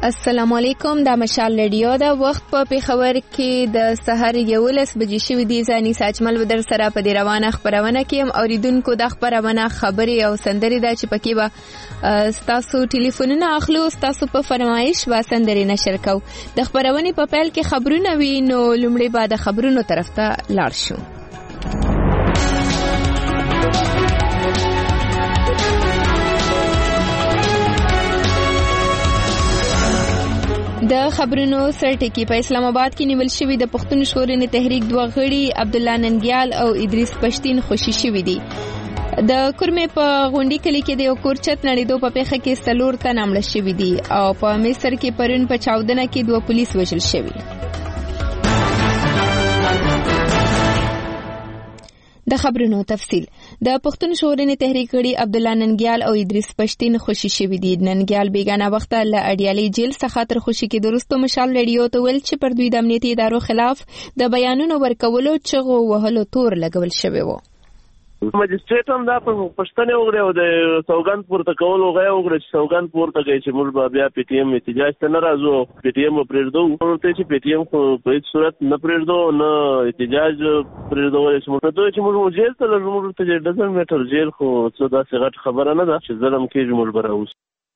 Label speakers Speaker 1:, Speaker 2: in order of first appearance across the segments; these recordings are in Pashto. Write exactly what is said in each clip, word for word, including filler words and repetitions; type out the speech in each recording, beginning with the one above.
Speaker 1: السلام علیکم، دا مشال رادیو دا وخت په پیښور کې د سحر یولس بجې شوې دي. ځاني ساجمل ودر سره په دې روانه خبرونه کې هم اوریدونکو د خبرونه خبري او سندري دا چې پکې به ستاسو ټلیفونونه اخلو، ستاسو په فرمایش با سندري نشر کو. د خبرونه په پیل کې خبرونه وي، نو لومړی به د خبرونو طرف ته لاړ شو. د خبرونو سرټکی په اسلام آباد کې نیول شوی د پښتون ژغورنې تحریک دوه غړي عبدالله ننګیال او ادریس پښتین خوشي شوی دي. د کورمې په غونډي کلی کې د یو کور چت نړیدو په پیښه کې څلور تن مړه شوي دي او په مصر کې پرون په چاودنه کې دوه پولیس وژل شوي. د خبرونو تفصیل. د پښتون ژغورنې تحریک غړي عبدالله ننګیال او ادریس پښتین خوشي شوي دي. ننګیال بیگانه وخت له اډیالي جیل څخه تر خوشي کې درستو مشال رادیو ته ویل چې پر دوی د امنیتي ادارو خلاف د بیانونو ورکولو چغو وهلو تور لګول شوی وو.
Speaker 2: مجستریټ هم دا په پښتنه وګړي او د سوګند پورته کول او غي وګړي چې سوګند پورته کوي چې موږ بیا پی ټی ایم احتجاج ته نه راځو. پی ټی ایم پرېږدو ورته چې پی ټی ایم په هیڅ صورت نه پرېږدو، نه احتجاج پرېږدو چې موږ ته چې موږ جیل ته لږ ته ډزن میټر جیل خو څه داسې غټ خبره نه ده چې ظلم کېږي موږ براوس.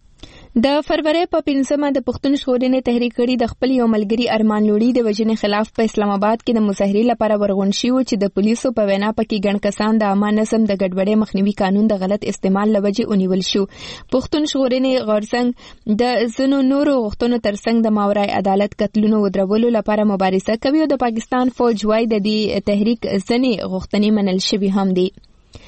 Speaker 1: د فروری په پنځمه د پښتون ژغورنې تحریک غړي د خپل یو ملګری ارمان لوړي د وژنې خلاف په اسلام آباد کې د مظاهرې لپاره ورغون شو چې د پولیسو په وینا پکې ګڼ کسان د عامه نظم د ګډوډۍ مخنیوي قانون د غلط استعمال لوجې ونیول شو. پښتون ژغورنې غورځنګ د زنو نورو غوښتنو ترڅنګ د ماورای عدالت قتلونو ودرولو لپاره مبارزه کوي او د پاکستان فوج وايي د دې تحریک ځینې غوښتنې منل شوي هم دي.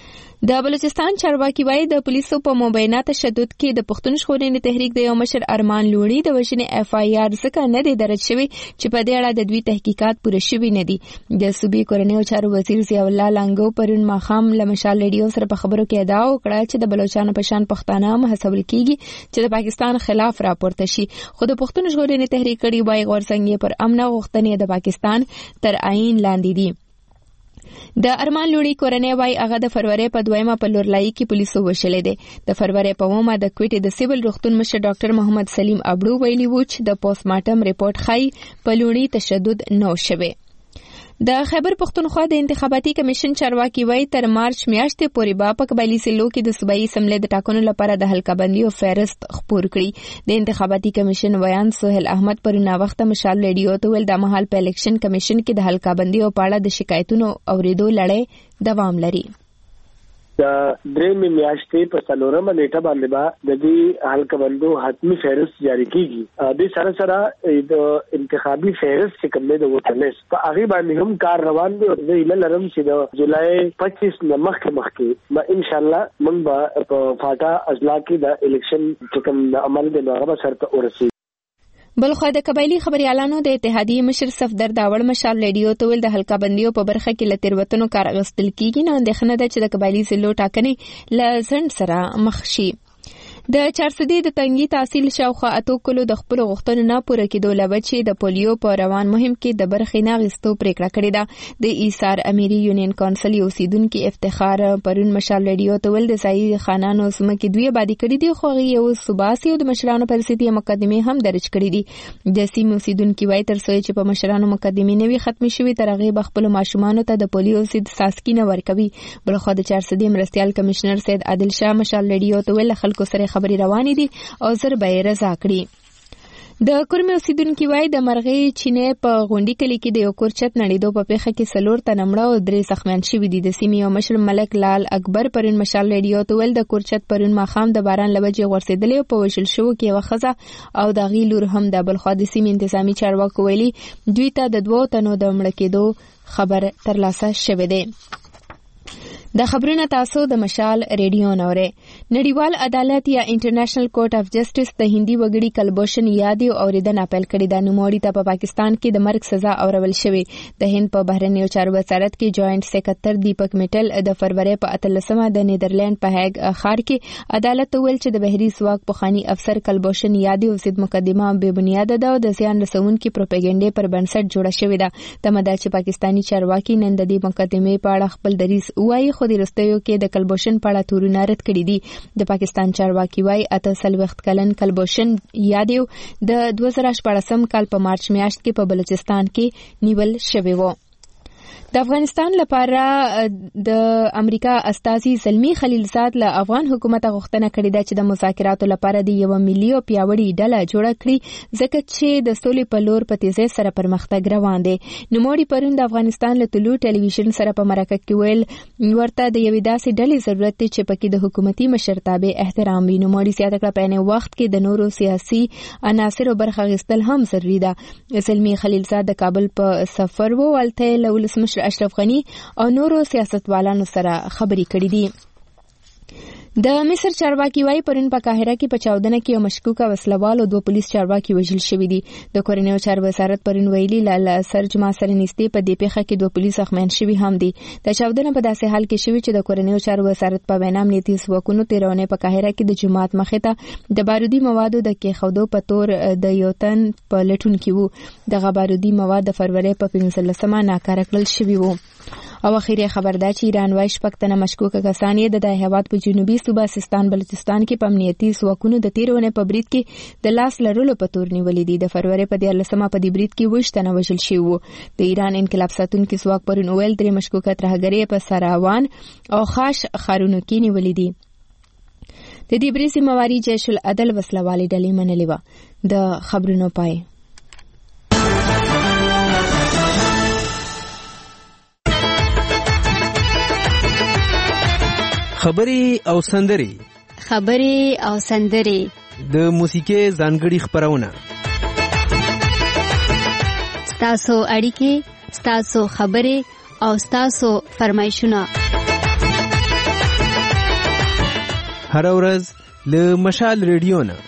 Speaker 1: د بلوچستان چارواکي وايي د پولیسو په مبینه تشدد کې د پښتون ژغورنې تحریک د یو مشر ارمان لوړي د وژنې اف آی آر ځکه نه دی درج شوی چې په دې اړه د دوی تحقیقات پوره شوي نه دي. د صوبې کورنۍ او چارو وزیر ضیاء الله لانګو پرون ماښام له مشال رادیو سره په خبرو کې ادعا وکړه چې د بلوچستان په شان پښتانه هم هڅول کیږي چې د پاکستان خلاف راپورته شي، خو د پښتون ژغورنې تحریک غړي وايي غورځنګ پر امن غوښتنې د پاکستان تر عین لاندې دي. د ارمان لوړي کورنۍ وايي هغه د فروری په دویمه په لورلای کې پولیسو وشلې دي. د فروری په اومه د کوټې د سیول روغتون مشر ډاکټر محمد سلیم ابړو ویلي و چې د پوسټ مارټم ریپورت ښایي په لوړي تشدد نه شوی. د خیبر پختونخوا د انتخاباتي کمیشن چارواکي وايي تر مارچ میاشتې پورې به په قبایلي سیلو کې د صوبایي اسمبلی د ټاکنو لپاره د حلقه‌بندي او فهرست خپور کړي. د انتخاباتي کمیشن ویان سهیل احمد پرونه وخت مشال رادیو ته ویل د مهال په الیکشن کمیشن کې د حلقه‌بندي او پاړه د شکایتونو اوریدو لړۍ دوام لري.
Speaker 3: د درېمې میاشتې په څلورمه نیټه باندې به د دې حلقه‌بندو حتمي فهرست جاری کیږي. د سره سره د انتخابي فهرست چې کوم د ووټر لیست په هغه باندې هم کار روان دی او د ایله لرم چې د جولای پچیس نه مخکې مخکې به ان شاء الله موږ به په فاټا اضلاع کې د الیکشن چې کوم د عمل د هغه سره ورسېږو.
Speaker 1: بلخو د قبایلی خبريالانو د اتحادیې مشر صفدر داوړ مشال رادیو ته ویل د حلقه بندیو په برخه کې له تیروتنو کار اخیستل کیږي، نه اندېښنه ده چې د قبایلی ضلعو ټاکنې له ځنډ سره مخ شي. د چارسدي د تنګي تحصیل شاوخوا اتو کلو د خپل غوښتنو نه پوره کېدو لپاره چې د پولیو په روان مهم کې د برخې نه غستو پریکړه کړې ده. د ایثار اميري یونین کونسل یو سیدونکو افتخار پرون مشال رادیو ته ول د ځای خانانو سمکې دوی آبادی کړې دي، خو یو صوباسي او د مشرانو پر سيتي مقدمه هم درج کړې دي. د سیمو سیدونکو وای تر څو چې په مشرانو مقدمه نوي ختم شوي تر هغه خپل ماشومان ته د پولیو سید ساسکینه ورکوي. بلخو د چارسدي مرستيال کمشنر سید عادل شاه مشال رادیو ته ول خلکو سره خبري روانې دي او زر به رضا کړي. د کورمې اوسیدونکو وای د مرغۍ چینه په غونډي کلی کې د یو کور چت نړیدو په پیښه کې څلور تن مړه او درې زخمیان شوي دي. د سیمې یو مشر ملک لال اکبر پرون مشال رادیو ته ویل د کور چت پرون ماښام د باران له وجې غورځېدلی او په وژل شوو کې یوه ښځه او د هغې لور هم ده. بلخوا د سیمې انتظامي چارواکو ویلي دوی ته د دوو تنو د مړه کېدو خبر ترلاسه شوی دی. د خبرونه تاسو د مشال ریډیو نورې. نړیوال عدالت یا انټرنیشنل کورټ اف جسټس د هندي وګړي کلبوشن یادي اوریدنه پیل کړې ده. نوموړي ته په پاکستان کې د مرګ سزا اورول شوې. د هند په بهرنیو چارو وزارت کې جوائنٹ سکرټر دیپک میټل د فروری په اتلسمه د نیدرلند په هیګ ښار کې عدالت ویل چې د بهري ځواک پخوانی افسر کلبوشن یادي او ضد مقدمه بې بنیاده ده او د زیان رسونکي پروپاګاندا پر بنسټ جوړه شوې ده. تمه ده چې پاکستانی چارواکي نن د دې مقدمې په اړه خپل دریځ وایي، خو خو د رستیو کې د کلبوشن په اړه تورونه رد کړي دي. د پاکستان چارواکي وايي اته څلوېښت کلن کلبوشن یادیو د دوه زره شپاړسم کال په مارچ میاشت کې په بلوچستان کې نیول شوی و. د افغانستان لپاره د امریکا استازي زلمی خلیلزاد له افغان حکومت غوښتنه کړې ده چې د مذاکراتو لپاره د یو ملي او پیاوړي ډله جوړه کړي ځکه چې د سولې په لور په تیزۍ سره پرمختګ روان دی. نوموړي پرون د افغانستان له طلوع ټلویزیون سره په مرکه کې ویل ورته د یوې داسې ډلې ضرورت دی چې پکې د حکومتي مشرتابه احترام وي. نوموړي زیاته کړه په عین وخت کې د نورو سیاسي عناصرو برخه اخیستل هم ضروري ده. زلمی خلیلزاد د کابل په سفر و ولته له ولسمشر اشرف غنی او نورو سیاستوالانو سره خبرې کړې دي. د مصر چارواکي وايي پرون په قاهره کې په چاودنه کې یو مشکوک وسلوال او دوه پولیس چارواکي وژل شوي دي. د کورنیو چارو وزارت پرون ویلي لاله سر جمعه سره نږدې په دې پیښه کې دوه پولیس اخمین شوي هم دي. د چاودنه په داسې حال کې شوي چې د کورنیو چارو وزارت په وینا امنیتي ځواکونو تیرونه په قاهره کې د جماعت مخې ته د بارودي موادو د کېښودو په تور د یو تن په لټون کې وو. دغه بارودي مواد د فروری په پنځلسمه ناکاره کړل شوي وو. او اخیری خبر ده چې ایران وايي شپږ تنه مشکوکه کسان یې د هیواد په جنوبي صوبه سیستان بلوچستان کې په امنیتي ځواکونو د تیرونه په برید کې د لاس لرلو په تور نیولې دي. د فروری په دیارلسمه په دې برید کې اووه تنه وژل شوي وو. د ایران انقلاب ساتونکي ځواک پرون ویل درې مشکوکه ترهګرۍ په سراوان او خاش ښارونو کې نیولې دي. د دې برید ذمہواري جیش العدل وسلوالې ډلې منلې وه. د خبرونو پای.
Speaker 4: خبري او سندري
Speaker 5: خبري او سندري
Speaker 4: د موسیقي ځانګړي خبرونه
Speaker 5: ستاسو اړیکې ستاسو خبري او ستاسو فرمایشونه
Speaker 4: هر ورځ له مشال ریډیو نه.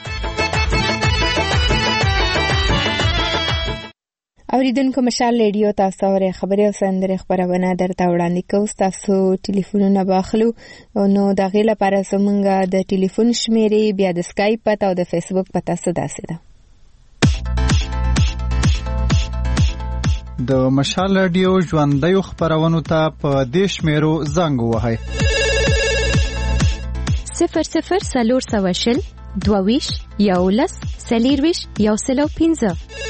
Speaker 1: اوریدونکو مشال ریډیو تاسو اورئ خبري او سندري خبرونه درته وړاندې کوو. تاسو ټلیفونونه واخلو نو د غیله لپاره زمونږ د ټلیفون شمیرې بیا د اسکایپ پته او د فیسبوک پته څه ده.
Speaker 6: د مشال ریډیو ژوندۍ خبرونه ته په دې شمیرو زنګ وهئ.
Speaker 7: صفر صفر څلور سوه شل دوه ویش یولس څلېرویشت یو سل او پنځه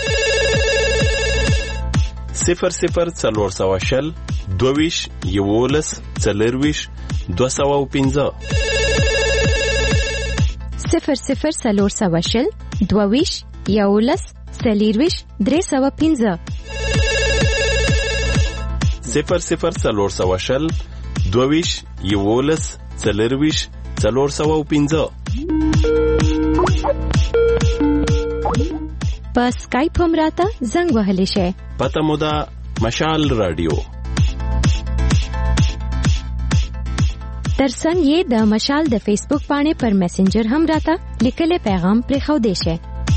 Speaker 8: صفر صفر څلور سوه شل دوه ویش یولس څلېرویشت دوه سوه او پنځه
Speaker 7: صفر صفر څلور سوه شل دوه ویش یولس څلېرویشت درې سوه پنځه
Speaker 8: صفر صفر څلور سوه شل دوه ویش یولس څلېرویشت څلور سوه او پنځه.
Speaker 7: په اسکایپ هم راته زنګ وهلی شئ.
Speaker 8: پته مو ده مشال رادیو.
Speaker 7: ترڅنګ یې د مشال د فیسبوک باندې پر میسنجر هم راته لیکلی پیغام پرېښودی شئ.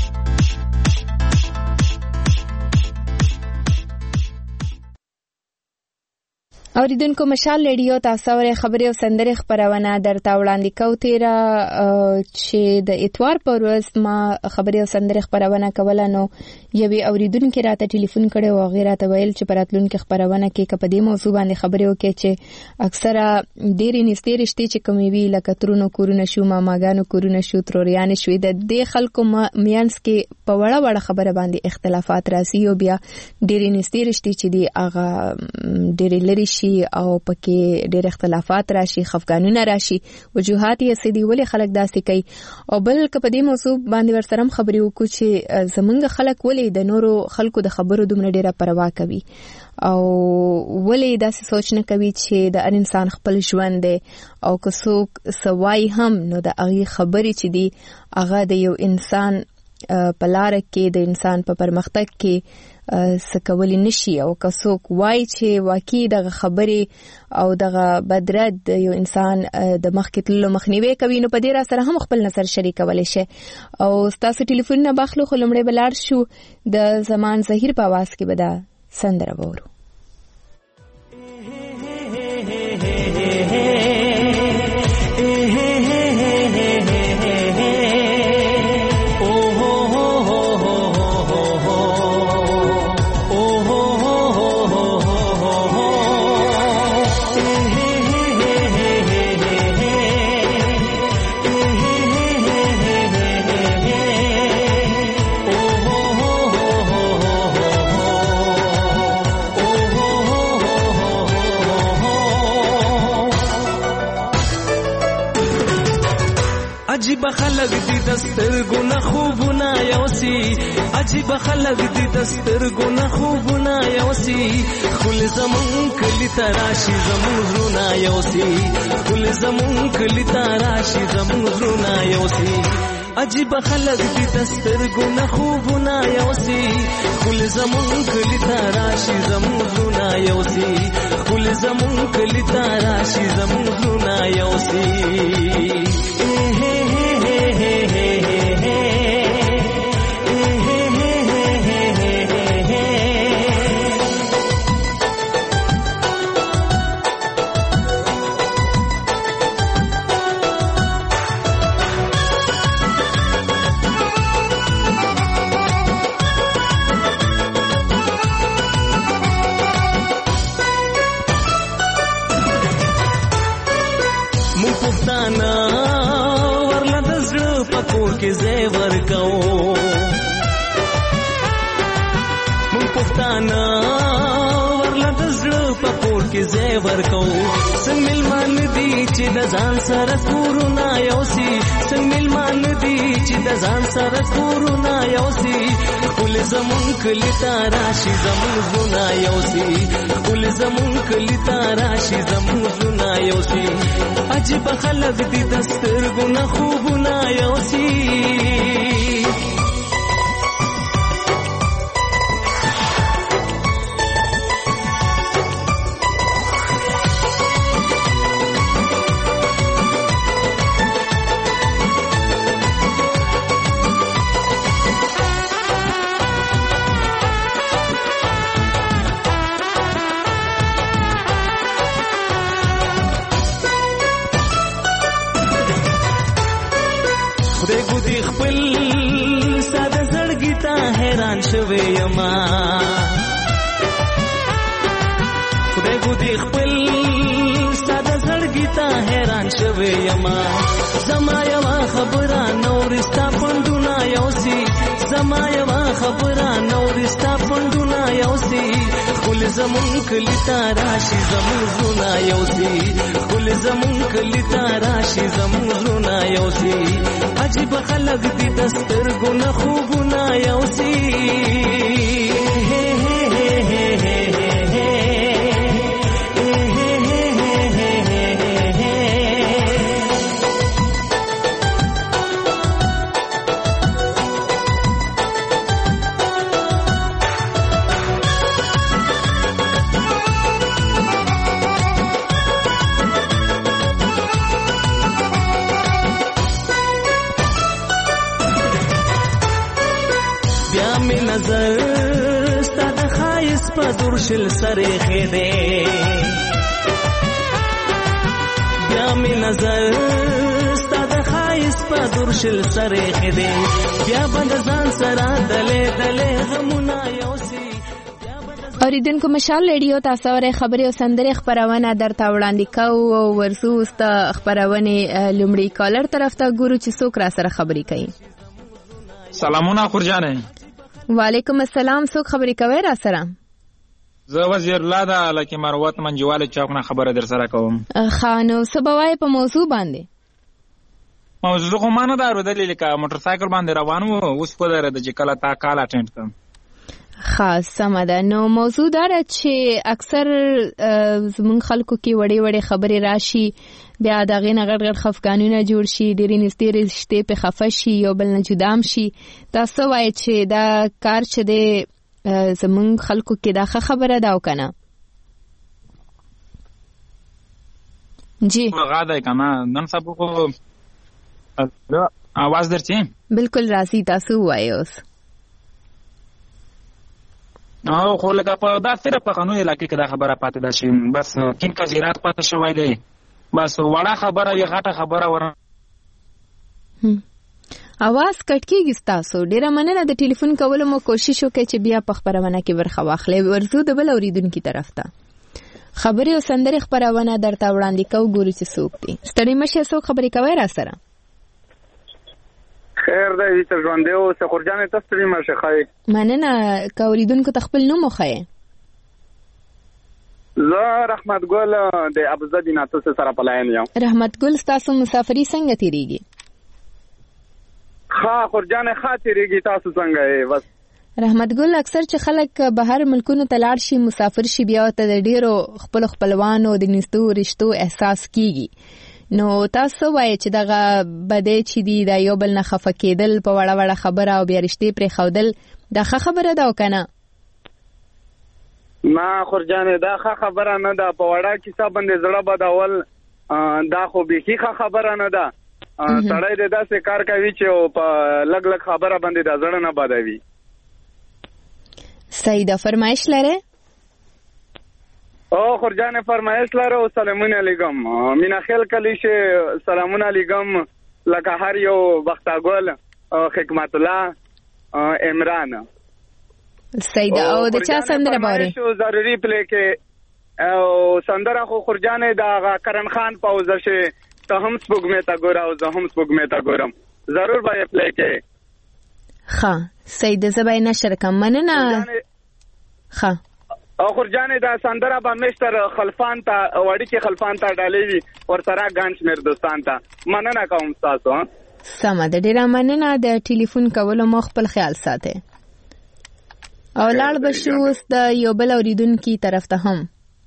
Speaker 1: اوریدونکو مشال ریډیو تاسو اورئ خبري او سندري خبرونه درته وړاندې کوو. تیرا چې د اتوار په ورځ ما خبري او سندري خبرونه کوله نو یوې اوریدونکو راته ټلیفون کړی او غیره ته ویل چې پراتلونکو خبرونه کې کپدې موضوع باندې خبري وکړي چې اکثره ډېری نږدې رشتې چې کومې وی لکه ترونو کورونه شو ماماګانو کورونه شو تروریان شو د دې خلکو میانس کې په وړه وړه خبره باندې اختلافات راځي او بیا ډېری نږدې رشتې چې دی هغه ډېری لري او پکې ډېر اختلافات راشي خفګانونه راشي وجوهات یې سدي ولې خلک داسې کوي او بل کپه دې موضوع باندې ورسره خبرې وکړو چې زمونږ خلک ولې د نورو خلکو د خبرو دومره ډېره پروا کوي او ولې داسې سوچ نه کوي چې د هر انسان خپل ژوند دی او که څوک سوای هم نو د هغې خبرې چې دي هغه د یو انسان په لاره کې د انسان په پرمختګ کې سکولی نشي او که څوک وای چې واقعي دغه خبرې او دغه بدرد د یو انسان د مخکې تللو مخنیوي کوي نو په دې را سره هم خپل نظر شریکولی شي. او ستاسو ټلیفونونه باخلو خو لومړی به لاړ شو د زمان ظهیر په اواز کې به دا سندره وورو.
Speaker 9: سترګونه خوبونه یوسي عجیب خلک دي د سترګونه خوبونه یوسي خل زمون کلی تراشي زمون زړونه یوسي خل زمون کلی تراشي زمون زړونه یوسي عجیب خلق دي د سترګونه خوبونه یوسي خل زمون کلی تراشي زمون زړونه یوسي خل زمون کلی تراشي زمون زړونه یوسي زیور کو مون پښتانه ورله د زړه په کور کې زیور کو څنګه ملمان دي چې د ځان سره کورونه یوسي څنګه ملمان دي چې د ځان سره کورونه یوسي خپل زمون کلی تراشي زمون زړونه یوسي خپل زمون کلی تراشي زمون زړونه یوسي عجیب خلک دي د سترګونه خوبونه یوسي شوی یما خدای ګودي خپل ساده زړګی ته حیران شوی یما زما یوا خبره نورستا پندونه یوسي زما یوا خبره نورستا پندونه یوسي خپل زمون کلی تراشي زمون زړونه یوسي خپل زمون کلی تراشي زمون زړونه یوسي عجیب خلق دي د سترګونه خوبونه یوسي نظر ستا د خایس په درشل سره خېده بیا می نظر ستا د خایس په درشل سره خېده بیا بند ځان سره دلې دلې غمونه یوسي
Speaker 1: اوریدونکو مشال ریډیو تاسو ور خبري او سندره خبرونه درته وړاندې کوو او ورسو است خبرونه لومړی کالر طرف ته ګورو چې څوک را سره خبري کوي.
Speaker 10: سلامونه خورجانه.
Speaker 1: وعلیکم السلام. څوک خبري کوي را سره؟
Speaker 10: زه وزیر الله دا لکه مروت منجواله چوک نه خبره در سره کوم.
Speaker 1: خانو سبوای په موضوع باندې.
Speaker 10: موضوع خو مانه دا ورودلې لکه موټر سایکل باندې روان وو اوس په دره د چکلا تا کال اټینډ کوم.
Speaker 1: خاص سمده. نو موضوع دا چې اکثر زمون خلکو کې وړې وړې خبرې راشي بیا دغه نه غړ غړ خفقانونه جوړ شي ډېرې نږدې رشتې په خفه شي یو بل نه جدام شي. تاسو وایي چې دا کار چې د زمون خلکو کې دا خبره دا وکنه جی
Speaker 10: غاده کنه نن سبا کو आवाज درته
Speaker 1: بالکل راځي. تاسو وایي اوس
Speaker 10: او خو لکه په دا سره په قانون علاقې کې دا خبره پاتې ده چې بس کین کزیرات پاتې شوی دی بس وړه خبره یې غټه خبره ور
Speaker 1: اواز کټ کیږي. تاسو ډیره مننه د ټلیفون کولو مو کوشش وکړئ چې بیا په خبرونه کې برخه واخلئ. ورزو د بل اوریدونکو طرف ته خبري او سندري خبرونه درته وړاندې کوو ګورو چې څوک دي. ستړي مشه څوک خبري کوي را سره؟
Speaker 11: خیر دی تر ژوند دی او سخورجانې تاسو ستړي مشه خای.
Speaker 1: مننه. کوریدونکو تخپل نوم خای.
Speaker 11: زه رحمت ګل د ابوظبي نه تاسو سره پلاین یم.
Speaker 1: رحمت ګل تاسو مسافری څنګه تیریږي؟
Speaker 11: ښه خورجانې ښه تېرېږي. تاسو څنګه یې؟ بس
Speaker 1: رحمت ګل، اکثر چې خلک بهر ملکونو ته لاړ شي، مسافر شي، بیا ته د ډیرو خپل خپلوانو د نږدې رشتو احساس کیږي. نو تاسو وایي چې دغه بده چې دی د یو بل نه خفه کېدل په وړه وړه خبره او بیا رشتې پرې خودل دا ښه خبره ده او کنه؟
Speaker 11: نه خورجانې دا ښه خبره نه ده. په وړه کیسه باندې زړه بدول دا خو بیخي ښه خبره نه ده. سړی د داسې کار کوي چې په لږ لږ خبره باندې د زړه نه بدوي.
Speaker 1: صحیح ده. فرمایش لره؟
Speaker 11: او خورجانې فرمایش لره. او سلامونه علیکم. مینا خیل کلی شه سلامونه علیکم. لکه هر یو بختګل حکمت الله عمران.
Speaker 1: صحیح ده. او د چا سندره باره؟
Speaker 11: شو ضروري پلی کې او سندره خو خورجانې دا کرن خان پاوزه شه ته هم سپوږمۍ ته ګوره او زه هم سپوږمۍ ته ګورم. ضرور به یې پلی کې.
Speaker 1: ښه صحیح ده. زه به یې نشر کړم. مننه. ښه
Speaker 11: او خورجانې دا سندره به مشتر خلفان ته وړیکې خلفان ته ډالۍ وي ورسره ګڼ شمېر دوستان ته. مننه کوم ستاسو.
Speaker 1: سمه ده. ډېره مننه د ټلیفون کولو. مو خپل خیال ساتئ. او لاړ به شو اوس د یو بل اورېدونکي طرف ته هم.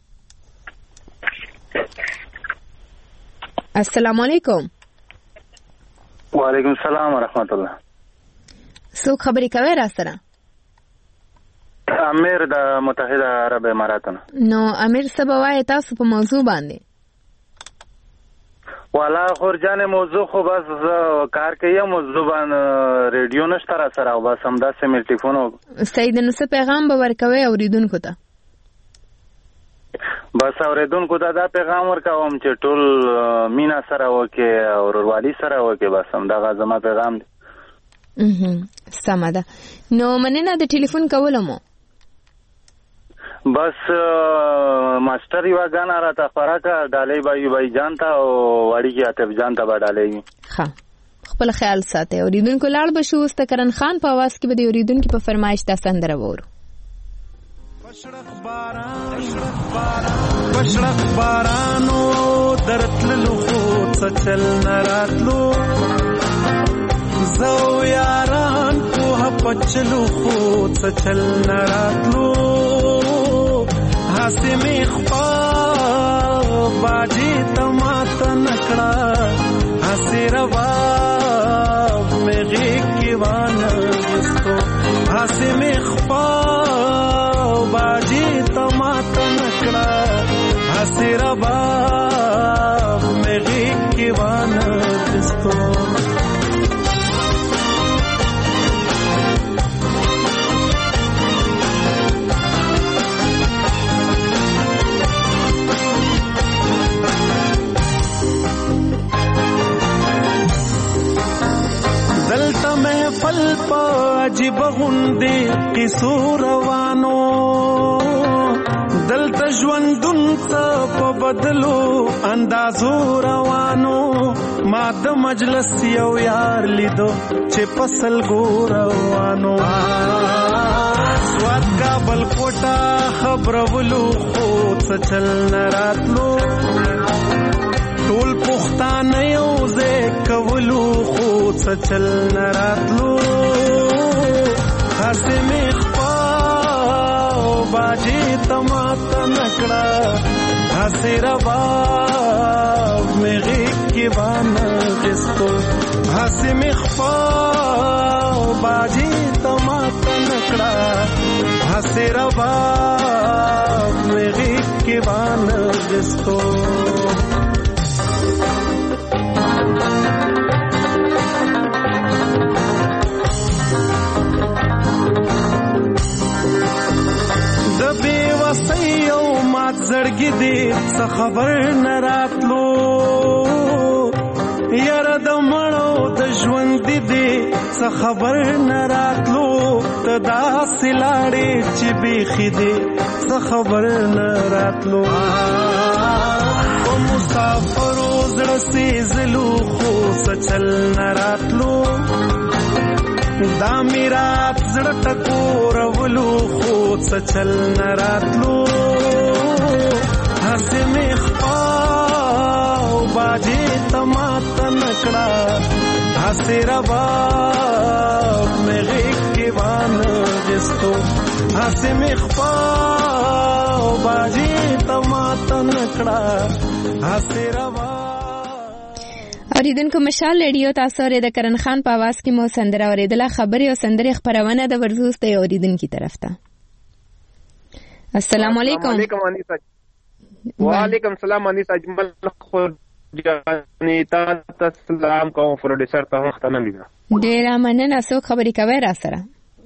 Speaker 1: السلام علیکم.
Speaker 12: وعلیکم السلام ورحمت الله.
Speaker 1: څوک خبرې کوي را سره؟
Speaker 12: امیر د متحده عرب اماراتونو.
Speaker 1: نو امیر څه به وایي تاسو په موضوع باندې؟
Speaker 12: والا خورجانې موضوع خو بس کار کوي. موضوع باندې ریډیو نشته را سره او بس همداسې مې ټلیفون وکړ.
Speaker 1: صحیح ده. نو څه پیغام به ورکوئ اورېدونکو ته؟
Speaker 12: بس اورېدونکو ته دا پیغام ورکوم چې ټول مینا سره وکړي او ورورولي سره وکړي. بس همدغه زما پیغام دی.
Speaker 1: سمه ده. نو مننه د ټلیفون کولو مو.
Speaker 12: بس ماستر یو غانا را ته خوراکه ډالۍ بای بای جان ته او وړي عاطف جان ته به ډالۍ.
Speaker 1: ښه خپل خیال ساتئ. اوریدونکو لاړ به شو. اوس د کرن خان په आवाज کې به د اوریدونکو په فرمایش دا سندره وورو.
Speaker 13: بشرق باران بشرق بارانو درتللو خو څه چل نراتلو زو یاران په پچلو خو څه چل نراتلو هسې می خپا باجی تمات نکړه هسې روا می غیږ وانه وستو هسې می خپا باجی تمات نکړه هسې روا می غیږ وانه وستو محفل پا عجیب غندی قصو روانو دلتا ژوندون څه په بدلو اندازو روانو ما د مجلس یو یار لیدو چې پسل ګو روانو سواد کابل کوټه خبرولو خو څه چل نراتلو ټول پښتانه یو ځای کولو خو څه چل نراتلو هسې می خپا باجی تمات نکړه هسې رباب می غیږ کې وانه غستو هسې می خپا باجی تمات نکړه هسې رباب می غیږ کې وانه غستو زړګي دې څه خبر نه راتلو یاره د مړو د ژوند دې څه خبر نه راتلو ته داسې لاړې چې بیخي دې څه خبر نه راتلو په مسافرو زړه سېزلو خو څه چل نه راتلو دا میرات زړه ټکورولو خو څه چل نه راتلو هسې می خپا باجی تمات نکړه هسې رباب مې غېږ کې وانه غېستو هسې مې خپا باجي ته ماته نه کړه هسې رباب.
Speaker 1: اوریدونکو مشال ریډیو تاسو اورئ د کرن خان په आवाज کې مو سندره اوریدله. خبري او سندري خبرونه د ورزوس ته اوریدونکو طرف ته. السلام علیکم.
Speaker 14: وعلیکم السلام انیس اجمل خو جاني تاسو سلام کوم پروډوسر ته مختنه لیدا.
Speaker 1: ډیر مننه. څوک خبري کوي را سره؟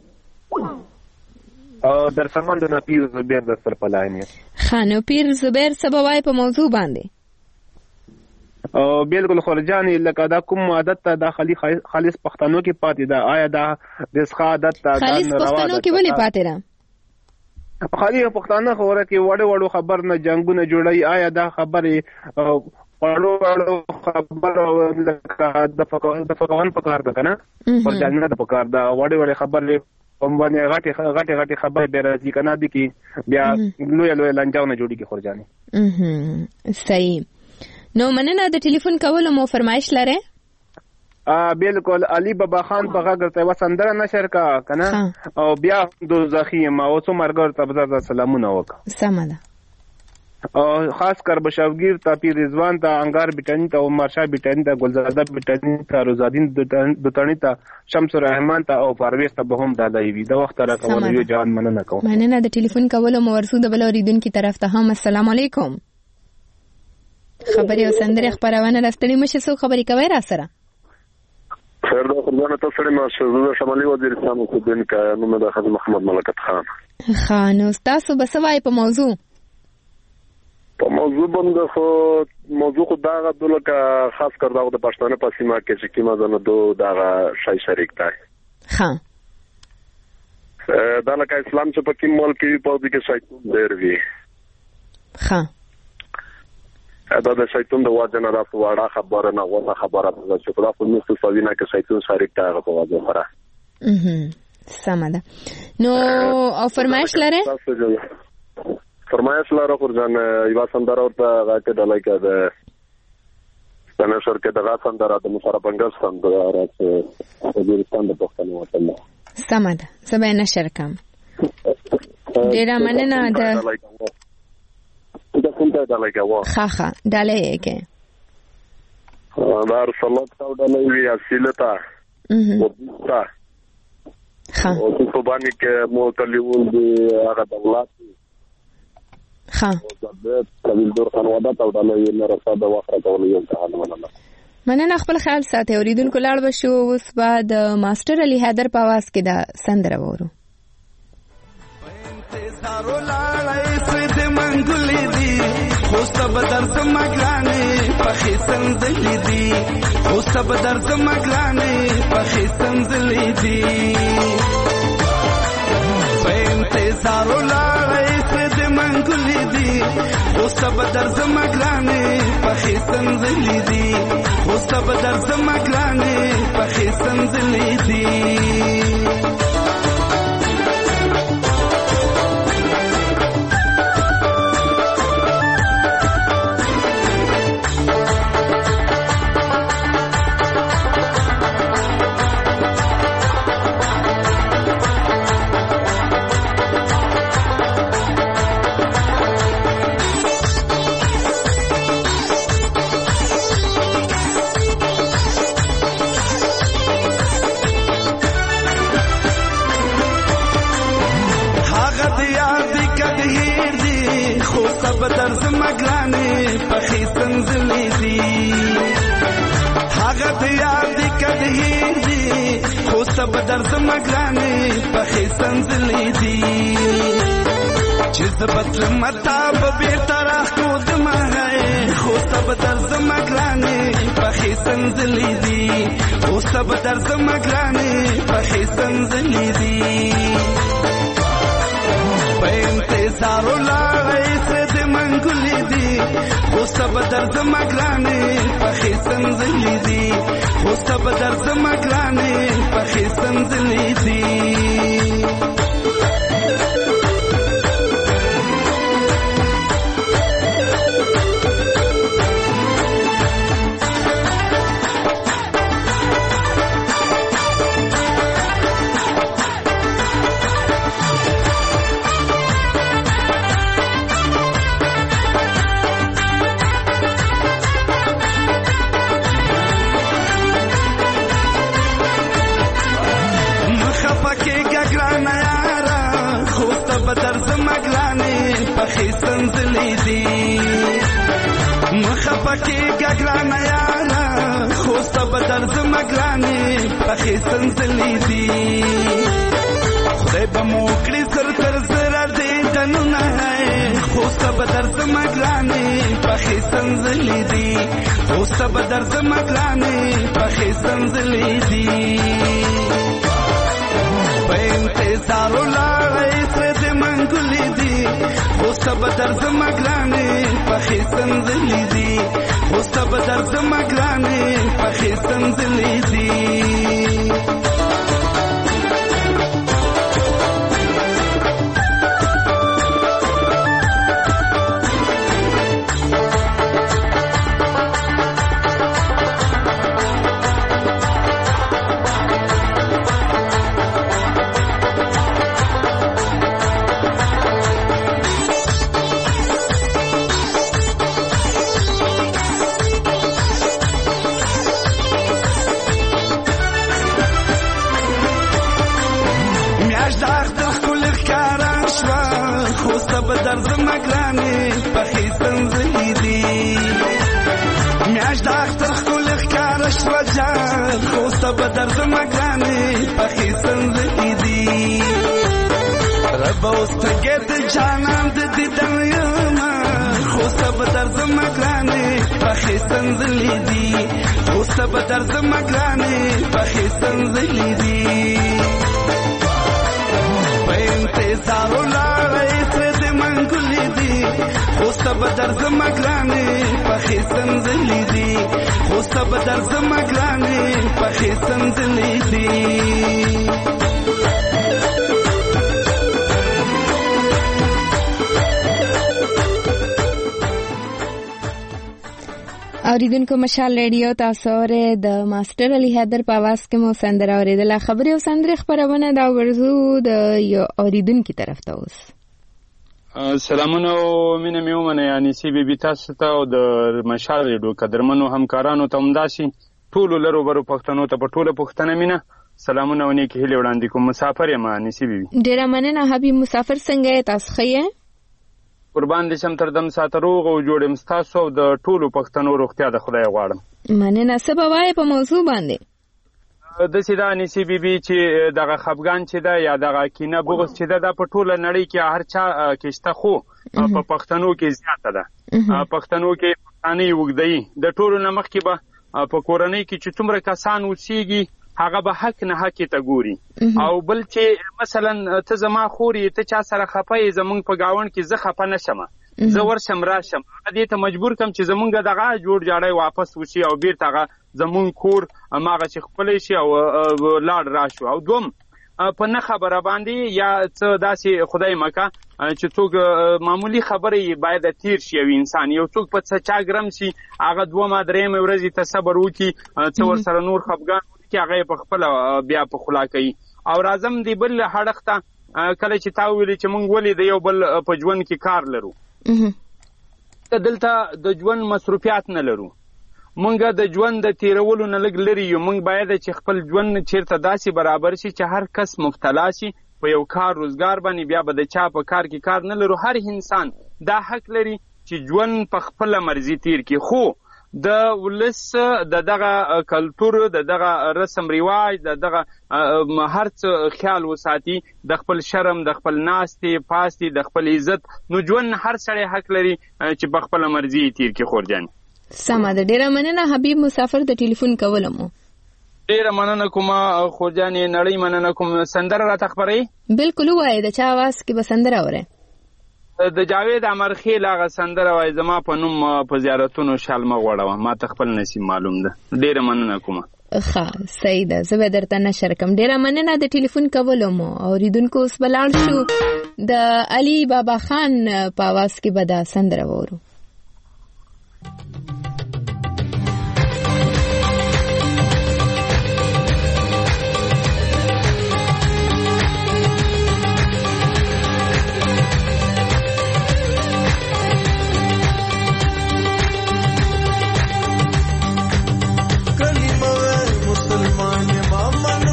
Speaker 14: او در سامان د پیر زبیر د سر پلاینه.
Speaker 1: خانو پیر زبیر سبوای په موضوع باندې.
Speaker 14: او بالکل خورجاني لکه دا کوم عادت ته داخلي خالص پښتنو کې پاتې ده. آیا دا د ښه عادت ته
Speaker 1: خالص پښتنو کې ولې پاتې ده؟
Speaker 14: خالي پښتانه خوره کې وړو وړو خبر نه جنگونه جوړي. آیا دا خبره وړو وړو خبر لکه د فقوان په کار ده کنه پر ځانونه د په کار ده وړو وړو خبره په باندې غټي غټي غټي خبره به راځي کنه دي کې بیا لوی لوی لنجاونه جوړي کې خورجاني.
Speaker 1: صحیح. نو مننه. د ټلیفون کولو مو فرمایش لره؟
Speaker 14: ا بالکل علي بابا خان په غږ ته وسندره نشر کا کنه او بیا دوزخی ما اوسو مرګ ته بزرګ سلامونه وکړه.
Speaker 1: سمه.
Speaker 14: او خاص کر بشوگیر تا پیر رضوان تا انگار بټانی تا عمر شاه بټانی تا ګلزاده بټانی تا روزادین دوتانی تا شمس الرحمن تا او پرویز تا به هم دالای وی د وخت را کول یو جان مننه کوم.
Speaker 1: مننه. د ټلیفون کولو مو ورسو د بل اوریدونکو طرف ته هم السلام علیکم. خبري او سندري خبرونه راستړي مشه سو خبري کوي را سره؟
Speaker 15: خیر دا خدانه تاسو سره ما شوزه شمالي وزیرستان کو دین کا نو مده حضرت محمد ملکت خان.
Speaker 1: خان تاسو بسوای په موضوع
Speaker 15: په موضوع باندې خو موضوع خو دا غوډه کا خاص کر دا د پښتانه په سیمه کې چې کیما زنه دو دا شای شریک دی.
Speaker 1: ها
Speaker 15: دا لکه اسلام چې په کوم ملک کې په دې کې شایتون ډیر وی.
Speaker 1: ها
Speaker 15: دا د شیطان د واجب نه راځي وړه خبره نه غوړه خبره ده چې خدا په نس سوینه کې شیطان شریک تاغه په واجب سره.
Speaker 1: اها سم ده. نو او فرمایش لره؟
Speaker 15: فرمایش لره خورجان یو سندره ورته راکې د لایک د څنګه شر کې د غاسندره د مشرف انګل سندره راځي د ګورستان د پښتنو وطن.
Speaker 1: سم ده. سبا نشر کم. ډیر مننه ده.
Speaker 15: دا څنګه دا لګاوه؟
Speaker 1: ها ها دالې کې
Speaker 15: دا رسالت او د نوې اصلتا وبتا
Speaker 1: ها
Speaker 15: او په باندې کې مو کلیول دی هغه دولت
Speaker 1: ها
Speaker 15: دا د کلیل دور قانوادات او د نوې نرسا د واخره کول یو ځان ونه.
Speaker 1: مننه. خپل خیال ساتي. اوریدونکو لاړ بشو اوس بعد ماستر علي حیدر په आवाज کې دا سندره وورو.
Speaker 13: انتظارو لاړای سید منګولې دی خو سب درد مګلانې پخې سنځلې دی خو سب درد مګلانې پخې سنځلې دی په انتظارو لاړای سید منګولې دی خو سب درد مګلانې پخې سنځلې دی خو سب درد مګلانې پخې سنځلې دی. بدر زمګلانې پخې سنځلې دي هغه د یاد کده دي خو سب در زمګلانې پخې سنځلې دي چې زبت متاب به ترخ کو دمه خو سب در زمګلانې پخې سنځلې دي خو سب در زمګلانې پخې سنځلې دي په انتظار لاړې منګولې دي خو سب درد مګرانې پخې سنځلې دي خو سب درد مګرانې پخې سنځلې دي.
Speaker 16: ګرانې پخې سنځلې دي مخه پکې ګرانه یاره خوسته به درځم ګرانې پخې سنځلې دي خدای به مو کړي زر تر زره دې دنونه خوسته به درځم ګرانې پخې سنځلې دي خوسته به درځم ګرانې پخې سنځلې دي په انتظار ولاړې سره دې منګلې دي خوسته به درځم ګرانې پخې سنځلې دي خوسته به درځم ګرانې پخې سنځلې دي درځم ګرانې پخې سنځلې دي میاشت د اختر ښکلې ښکاره شوه جان خوسته به درځم ګرانې پخې سنځلې دي ربه اوس ټګې د جانان د دیدن یمه خوسته به درځم ګرانې پخې سنځلې دي خوسته به درځم ګرانې پخې سنځلې دي په انتظار ولاړې منګلې دي خوسته به درځم ګرانې پخې سنځلې دي خوسته به درځم ګرانې پخې سنځلې دي
Speaker 1: اوریدونکو مشال ریډیو تاسو اورئ د ماستر علي حیدر په आवाज کې مو سندره اوریدله خبري او سندري خبرونه دا ورزو د یو اوریدونکو طرف ته اوس
Speaker 17: سلامونه او مینه مې ومنه یعنی سی بي بي تاسو ته او د مشال ریډیو قدرمنو همکارانو ته همداسي ټولو لرو برو پښتنو ته په ټوله پښتنه مینه سلامونه او نیکی هیله وړاندې کوم مسافر یم انیسی بي بي
Speaker 1: ډیره مننه حبیب مسافر څنګه تاسو ښه
Speaker 17: قربان دې شم تر دم سات روغ او جوړم تاسو د ټولو پښتنو روغتیا د خدای غواړم
Speaker 1: مننه سبا وای په موضوع باندې
Speaker 17: د سیدا انیسی بي بي چې دغه خفګان چې دا یا دغه کینه بغض چې دا د پټوله نړۍ کې هر چا کېشته خو په پښتنو کې زیاته ده پښتنو کې پښتاني وګدای د ټولو نمخ کې به په کورنۍ کې چې څومره کسان وسیږي هغه به حق نه حق ته ګوري او بل چې مثلا ته زما خوري ته چا سره خپای زمونږ په گاوند کې زه خپه نشم زه ورشم راشم دې ته مجبور کم چې زمونږ دغه جوړ جاړی واپس وشي او بیرته هغه زمونږ کور ماغه چې خپل شي او لاړ راشو او دوم په نه خبره باندې یا څه داسې خدای مکه چې څوک معمولی خبرې باید تیر شي او انسان یو څوک په څه چا ګرم شي هغه دوه درېمه ورځې ته صبر وکړي څه ورسره نور خفګان کې هغه په خپل بیا په خلا کوي او راځم دی بل حړخته کله چې تا ویلي چې مونږ ولې د یو بل په ژوند کې کار لرو دلته د ژوند مصروفیات نه لرو مونږ د ژوند د تیرولو نه لږ لري یو مونږ باید چې خپل ژوند چیرته داسې برابر شي چې هر کس مبتلا شي په یو کار روزګار باندې بیا به د چا په کار کې کار نه لرو هر انسان دا حق لري چې ژوند په خپل مرزي تیر کې خو د ولس د دغه کلچر د دغه رسم رواج د دغه هر څه خیال وساتي د خپل شرم د خپل ناستي پاستي د خپل عزت نو ژوند هر سړی حق لري چې په خپل مرزي تیر کې خورجان
Speaker 1: سمه ده ډیره مننه حبیب مسافر د ټلیفون کولم
Speaker 17: ډیره مننه کوم خورجان نړۍ مننه کوم سندره را تخبري
Speaker 1: بالکل وای د چا आवाज کې به سندره اوره
Speaker 17: د جاوید امرخیل هغه سندره وای زما په نوم په زیارتونو شالمه غوړوه ما تخپل نصیب معلوم ده ډیره مننه کوم
Speaker 1: ښه صحیح ده زه به درته نشر کوم ډیره مننه د ټلیفون کولم او ریدونکو اوس بلاړ شو د علي بابا خان په आवाज کې به دا سندره وورو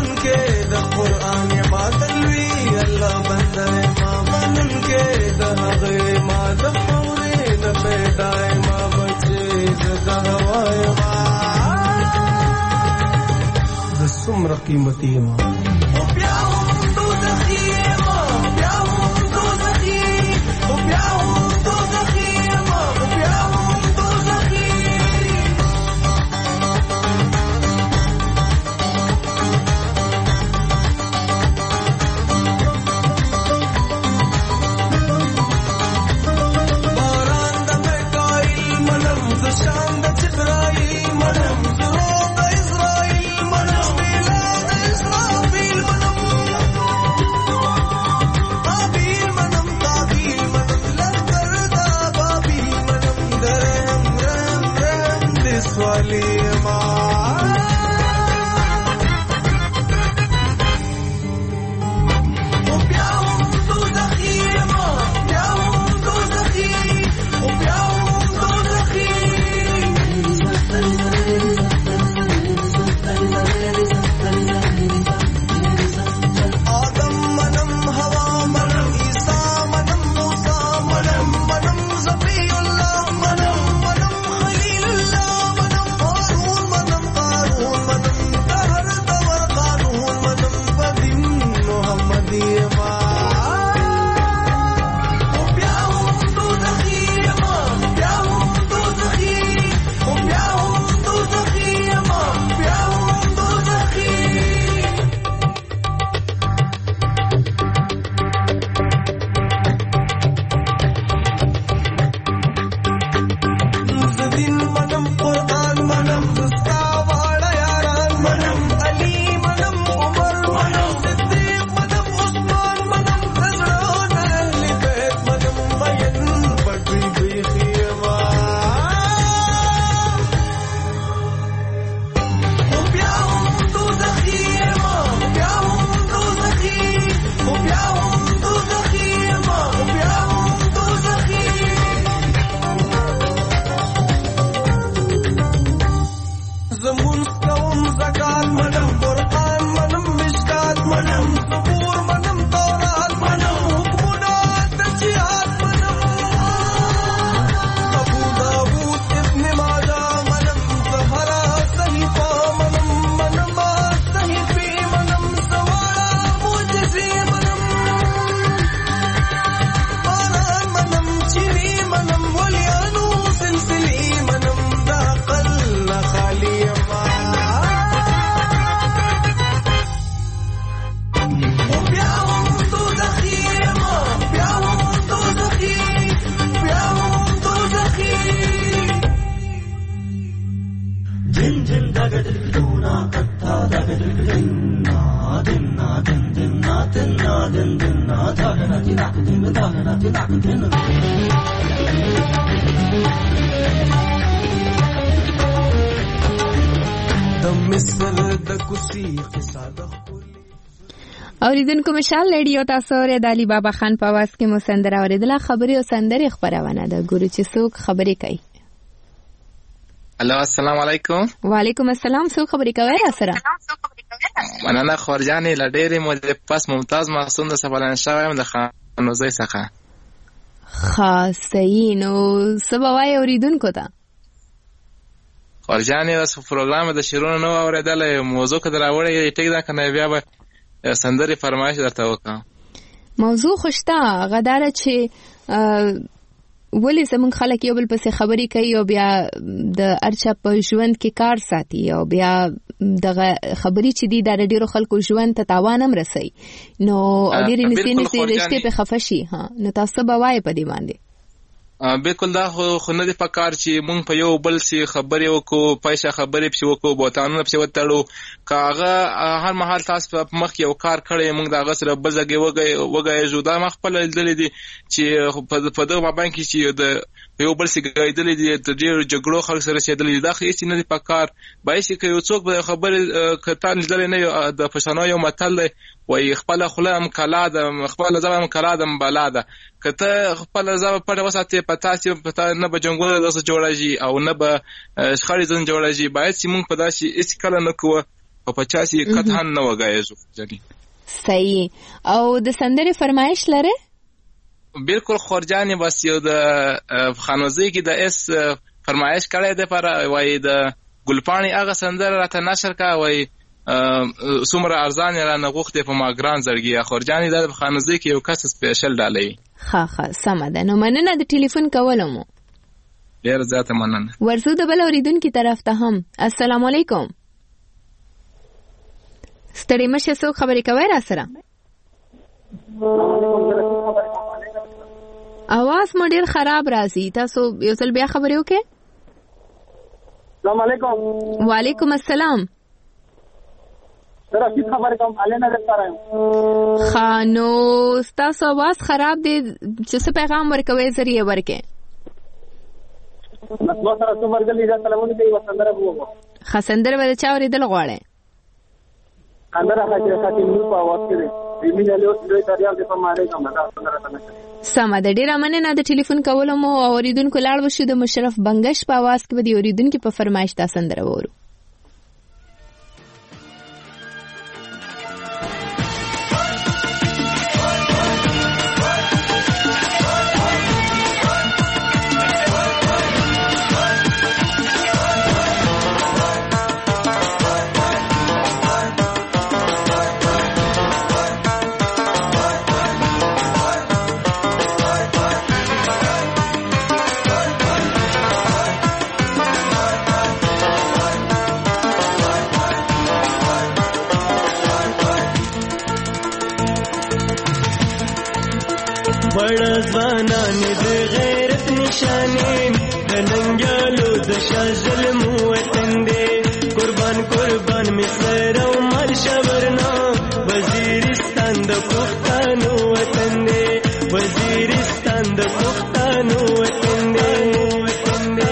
Speaker 13: Allah banda ma manun ke da قیمتي ما
Speaker 1: اوریدونکو مشال ریډیو تاسو ر د علي بابا خان په आवाज کې مو سندره اوریدله. خبري او سندري خبرونه ده. ګورو چې څوک خبري کوي.
Speaker 18: الو السلام علیکم.
Speaker 1: وعلیکم السلام. څوک خبري کوي را سره؟
Speaker 18: مننه خورجانې لډېرې مو د پس ممتاز معصوم د سفلان شاویم د خانوزۍ څخه.
Speaker 1: خاصه نو سبا وای اوریدونکو ته
Speaker 18: خورجانې اوس پروګرام د شیرونو نو اوریدل موضوع کده راوړی ټیک دا کنه بیا به سندري فرمایش درته وکم.
Speaker 1: موضوع خوشته غداره چې ولی زمونږ خلک یو بل پسې خبرې کوي او بیا د ارچا په ژوند کې کار ساتي او بیا دغه خبرې چې دی د ډیرو خلکو ژوند ته تاوان هم رسي نو ډیرې نسي نسي رشته په خفشي. ها نو تاسو به وای په دې باندې
Speaker 18: بالکل دا خو نه دی پکار چې مونږ په یو بل سي خبرې وکړو پیسې خبرې پښې وکړو بوتانونه پښې وتړو کاغه هر مهال تاسو په مخ یو کار کړی مونږ دا غسر بزګي وګي وګي جو دا مخ په لیدل دي چې په دغه باندې چې د یو بل سي ګایدل دي د ډیرو جګړو خلک سره شیدل دي دا هیڅ نه دی پکار بایسي کې یو څوک به خبرې کته لیدل نه د پښتنو یو متل وای خپل خلم کلا د خپل ځم کلا د بلاده کته خپل ځم په وساتې پتا چې پتا نه به جنگونه د جوړاږي او نه به خړې ځن جوړاږي باید چې مونږ په داسي هیڅ کله نه کوو او په چاسي کته نه وګایزو ځنی
Speaker 1: صحیح. او د سندري فرمایش لره
Speaker 18: بالکل خورجانې بس یو د خانوزۍ کې د اس فرمایش کړی دی پر وای د ګلپانی هغه سندره راته نشر کا وای څومره ارزان را نه غوښتې په ما ګران زړګي اخورجانې دا په خانزۍ کې یو کس سپیشل ډالۍ.
Speaker 1: ښه ښه سمه ده. نو مننه د ټلیفون کولو مو.
Speaker 18: ډېر زیاته مننه.
Speaker 1: ورځو د بل اورېدونکي طرف ته هم. السلام علیکم. ستړي مشه څوک خبرې کوئ را سره؟ اواز مو ډېر خراب راځي. تاسو یو ځل بیا خبرې وکړئ.
Speaker 19: السلام علیکم.
Speaker 1: وعلیکم السلام.
Speaker 19: سر اسی خبر کوم علي نظر سره یم.
Speaker 1: خانو تاسو आवाज خراب دی. چې څه پیغام ورکوي ذریعہ ورکې.
Speaker 19: نو سره څو ورګلې دا سلامونه دی وسندره وو.
Speaker 1: خسندر ول چا ورېدل غواړي.
Speaker 19: اندر هغه چې ساتي نو په आवाज کې دی. ایمین له دوی تاریخ د پماره کوم دا سندره تنه.
Speaker 1: سم ده. ډیره مننه د ټلیفون کولو مو. اوریدونکو لاړ وشو د مشرف بنگش په आवाज کې به دی اوریدونکو په فرمایش دا سندره وورو.
Speaker 9: बड़ा ځوانان د غیرت نشانه د ننګالو د شاذل مو وطن دی قربان قربان مصر او مال شورنا وزیرستان د پښتنو وطن دی وزیرستان د پښتنو وطن دی وطن دی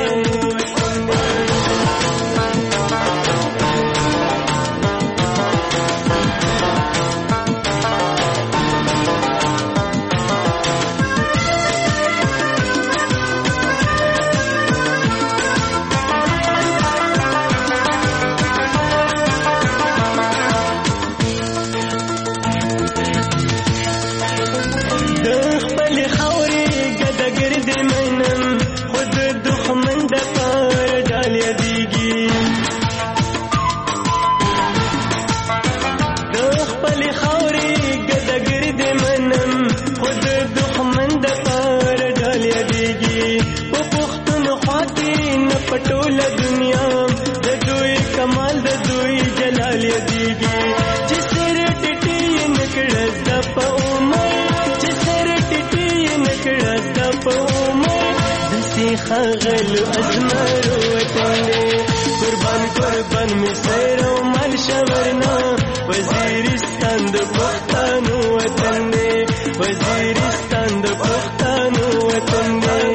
Speaker 9: پټول دنیا د دوی کمال د دوی جلال دیږي چې سر ټټي نکړه د په عمر چې سر ټټي نکړه د په عمر د سي خغل ازمر وطن قربان قربان مصر او مال شورنا وزیرستان د پښتنو وطن وزیرستان د پښتنو وطن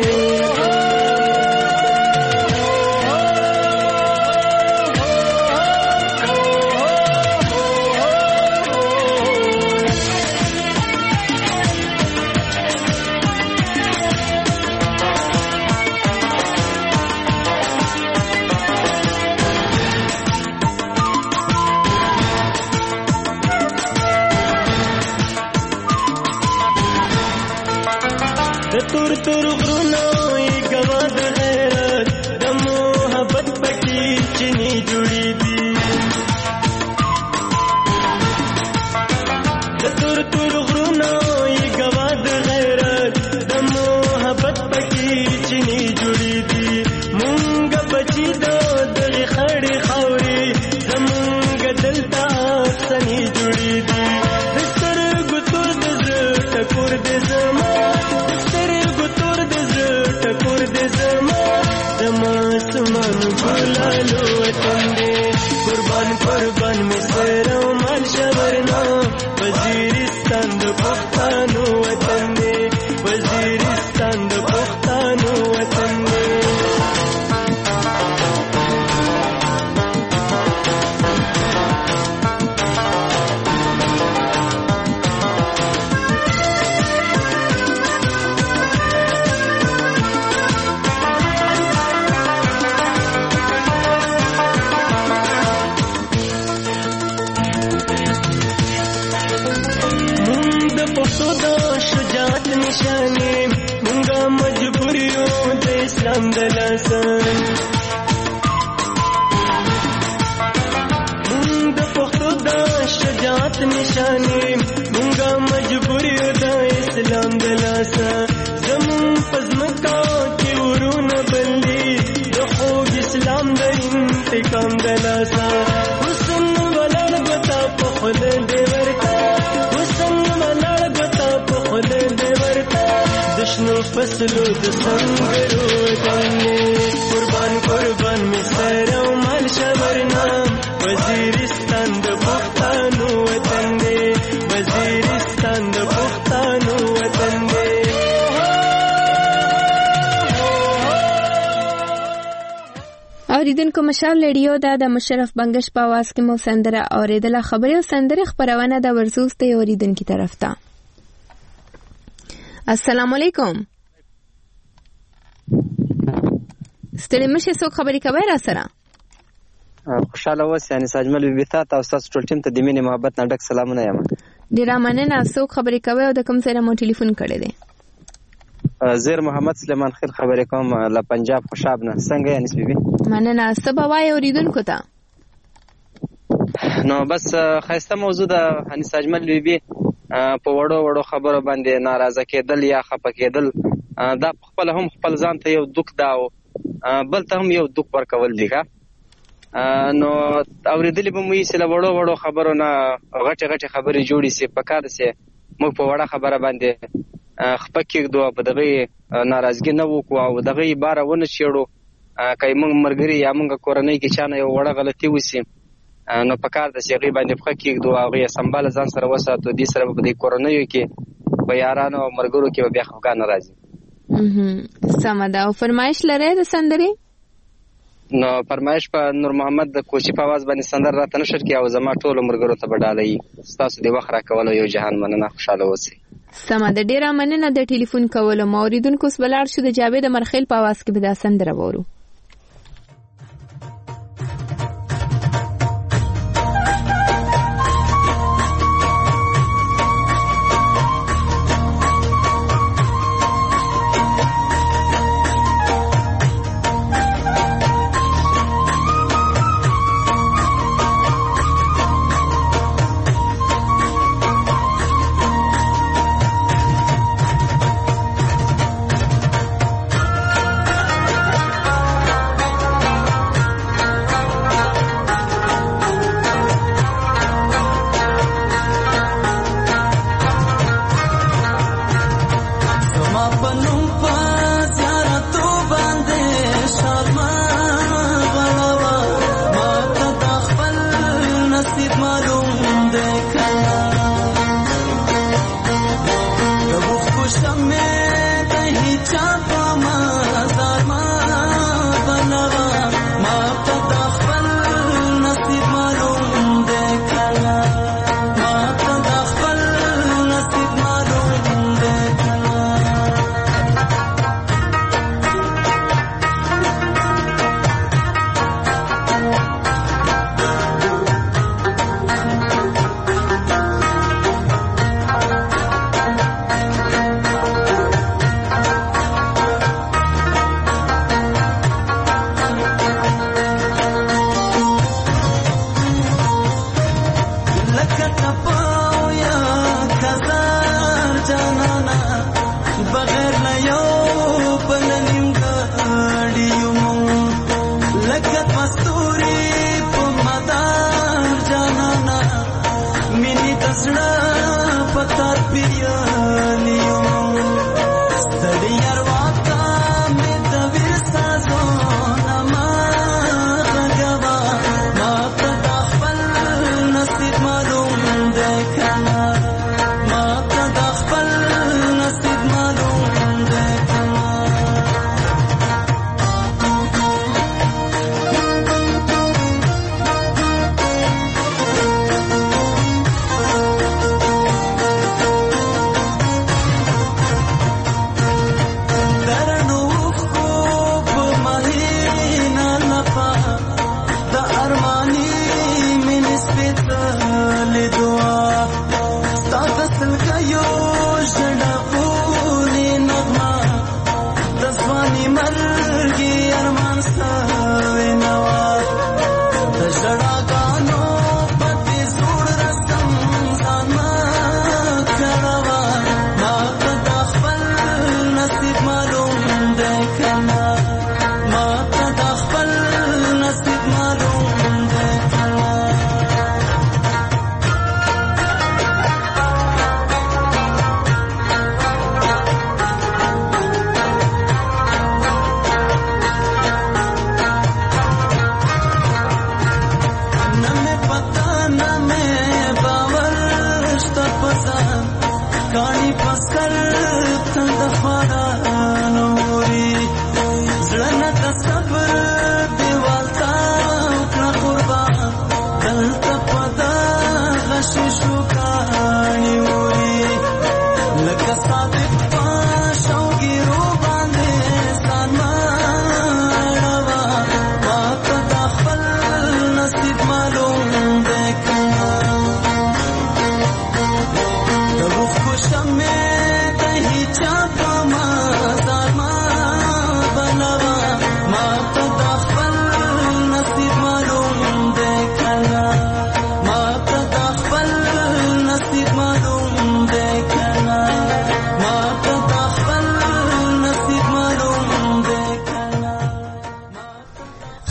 Speaker 9: تور تور غرونو ای گوا د غیرت د محبت پکې چني جوړې دي د تور تور غرونو ای گوا د غیرت د محبت پکې چني جوړې دي مونږ بچی دو د خړې خوري زمونږ دلته سني جوړې دي د سترګو تور د زړه ټکور د زما ټکور دې زما زما سمن ګلالو وطن دې قربان قربان مصر او مال شورنا وزیرستان د پښتنو وطن دې وزیرستان د پښتنو وطن دې نشانه مونږه مجبوریو د اسلام د لاسن مونږ په
Speaker 20: نشانې مونږه مجبور یو د اسلام د لاسه زمون پزمکا کې ورونه بندي د خوږ اسلام د انتقام د لاسه حسن ولړ غتا په خله دی ورته حسن ولړ غتا په خله دی ورته دشنو فصلو د سنگرو دنه قربان قربان می سر او مال شبرنام وزیرستان د پښتنو وطن دی وزیرستان د پښتنو وطن دی.
Speaker 1: اوریدونکو مشال ریډیو دا د مشرف بنگش په आवाज کې مو سندره اوریدله. خبري او سندره خبرونه د ورزوس ته اوریدونکو طرف ته. السلام علیکم. ستړي مشه څوک خبري کوي را سره؟
Speaker 21: خوشاله اوسئ. یعنی ساجمل بي بي تا تاسو ټول ټیم ته د مینې محبت نه ډک سلامونه یم.
Speaker 1: ډیره مننه. څوک خبري کوي او د کوم ځای مو ټلیفون کړی دی؟
Speaker 21: زیر محمد سلیمان خیل خبرې کوم له پنجاب خوشاب نه. څنګه یې نسبی بي؟
Speaker 1: مننه. سبا وای اوریدونکو ته
Speaker 21: نو بس خیسته موضوع د انیس ساجمل بي بي په وړو وړو خبرو باندې ناراضه کېدل یا خپه کېدل دا خپل هم خپل ځان ته یو دوک دا بل ته هم یو دوک ورکول دي ښه. نو اوریدلې به مو یې سره وړو وړو خبرو نه غټه غټه خبرې جوړې سي پکار سي موږ په وړه خبره باندې خپه کېږدو په دغه ناراضګي نه وکړو او دغه باره ونه چېړو که موږ مرګري یا موږ کورنۍ کې چا نه یو وړه غلطي وسي نو پکار د چې هغې باندې پښه کېږدو او هغې یې سنباله ځان سره وساتو. دې سره به په دې کورنیو کې په یارانو او ملګرو کې به بیا خفګان نه راځي.
Speaker 1: سمه ده. او فرمایش لرئ د سندرې؟
Speaker 21: نو فرمایش په نور محمد د کوچي په آواز باندې سندر راته نشر کړي او زما ټولو ملګرو ته به ډالۍ ستاسو د وخت راکولو یو جهان مننه. خوشحاله اوسئ.
Speaker 1: سمه ده. ډېره مننه د ټلیفون کولو. ما اوریدونکو اوس به لاړ شو د جاوید مرخیل په آواز کې به دا سندره واورو.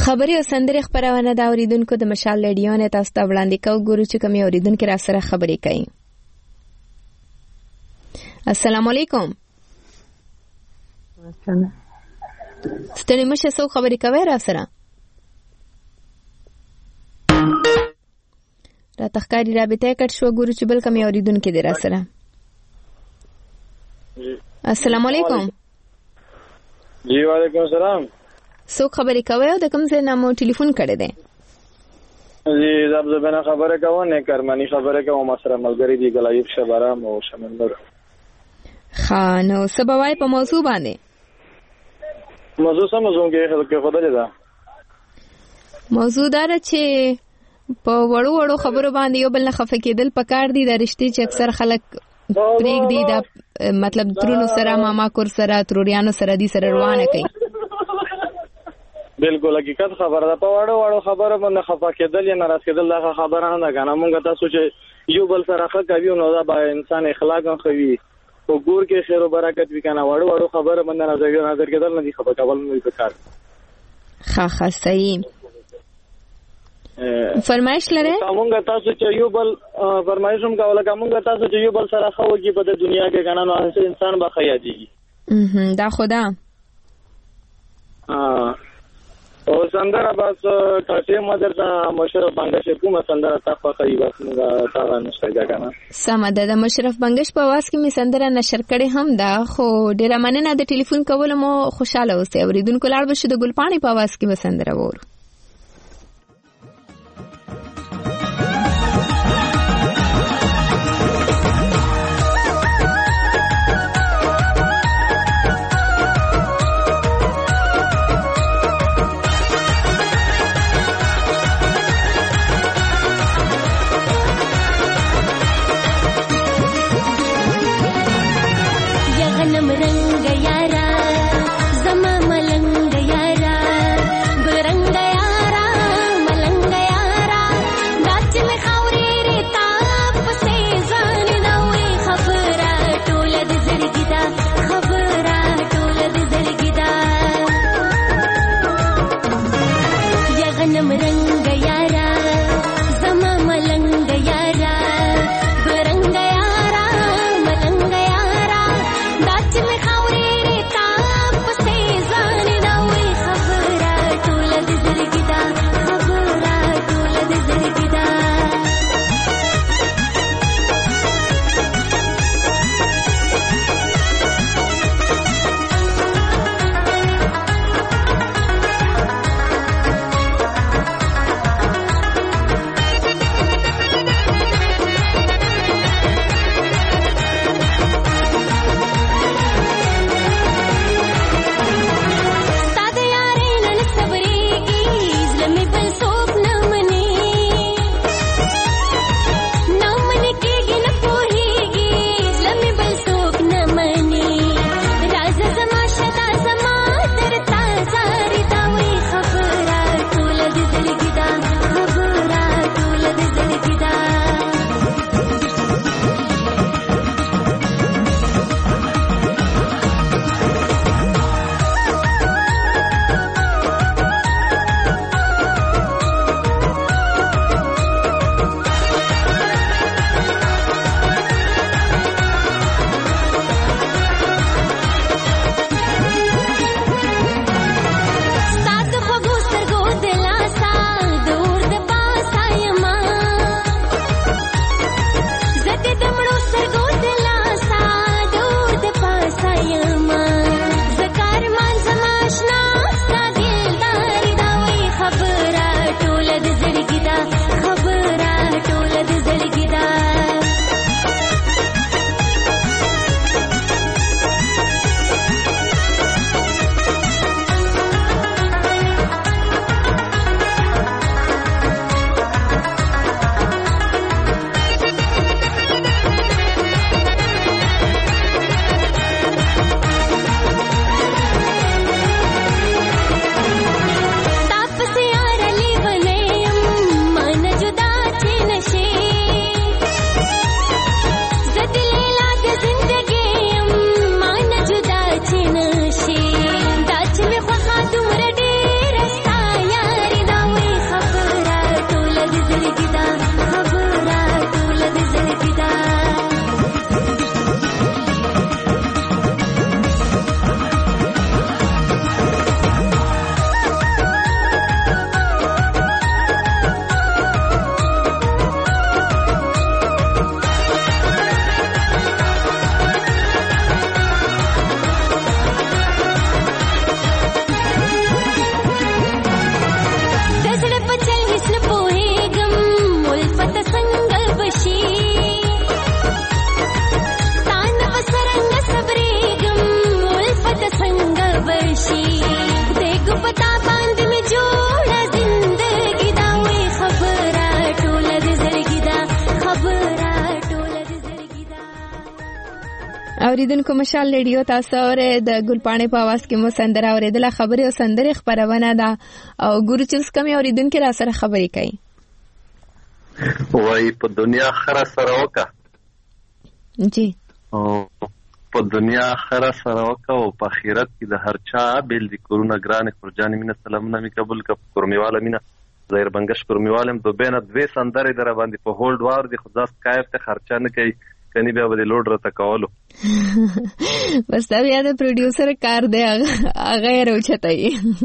Speaker 1: خبري او سندري خبرونه د اوریدونکو د مشال رادیو نه تاسو ته وړاندې کوو ګورو چې کوم اوریدونکو را سره خبرې کوي. السلام علیکم. ستړي مشه سو خبرې کوي را سره را تخکاری رابطه کټ شو ګورو چې بل کوم اوریدونکو دی را سره. السلام علیکم.
Speaker 2: جی وعلیکم السلام.
Speaker 1: سو خبرې کوي او د کوم ځای نه مو ټلیفون کړی دی؟
Speaker 2: جی زب زبنه خبره کوم نه کرمانی خبره کوم مسره ملګری دی ګلایب شبارام او شمندر.
Speaker 1: خانو سبوای په موضوع باندې
Speaker 2: موضوع سم موضوع کې خدای دا
Speaker 1: موضوع دار چې په وړو وړو خبرو باندې یو بل نه خفه کېدل پکار دي د رښتې چې اکثر خلک پریک دی دا مطلب ترونو سره ماما کور سره تروریانو سره دي سره روانه کوي.
Speaker 2: بالکل حقیقت خبره ده. په وړو وړو خبره باندې خفه کېدل یا ناراض کېدل دا خبره نه ده کنه. مونږ تاسو چې یو بل سره ښه کوي نو دا به انسان اخلاق هم خوي او ګور کې خیر او برکت وي کنه. وړو وړو خبره باندې نظر کېدل نه دي خفه کول نه دي کار.
Speaker 1: ښه ښه صحیح فرمایش لري.
Speaker 2: مونږ تاسو چې یو بل فرمایش هم کوله مونږ تاسو چې یو بل سره خو کې په دنیا کې کنه نو انسان به خیاجي.
Speaker 1: اه دا خدا
Speaker 2: ها او سندره بس ټاټه مدرسه مشرف بنگش کومه سندره تاسو کوي بس موږ تاسو نشته کنه.
Speaker 1: سم ده د مشرف بنگش په واس کې می سندره نشر کړي هم دا خو ډیره مننه د ټلیفون کول مو خوشاله اوسئ. اوریدونکو لاړ بشه د ګلپانی په واس کې سندره وور.
Speaker 22: रंग यारा जमा मलंग यारा गुल रंग
Speaker 3: خبر شي دغه پتا باندې می جوړه زندګی دا وی خبره ټوله د زړګی دا خبره ټوله د زړګی دا.
Speaker 1: اوریدونکو مشال ریډیو تاسو اوره د ګلپاڼې په आवाज کې مو سندره اوریدله. خبري او سندري خبرونه ده او ګورو چې اوس کومي اوریدونکو را سره خبرې کوي.
Speaker 22: وای په دنیا خره سره وکا
Speaker 1: جی
Speaker 22: او په دنیا خره سره وکا او په آخرت کې د هر چا بیل دي کورونه ګران خورجان مینه سلامونه می قبول ک کورمیواله مینه زهیر بنگش کورمیوالم دو بینه دوی سندره در باندې په هولډ وار دي خو ځاست کایف ته خرچه نه کوي کني بیا به لوډ راته کولو
Speaker 1: بس دا بیا د پروډوسر کار دی هغه روچتای